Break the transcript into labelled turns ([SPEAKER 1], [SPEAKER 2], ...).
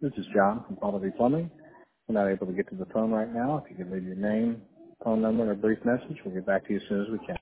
[SPEAKER 1] This is John from Quality Plumbing. We're not able to get to the phone right now. If you could leave your name, phone number, and a brief message, we'll get back to you as soon as we can.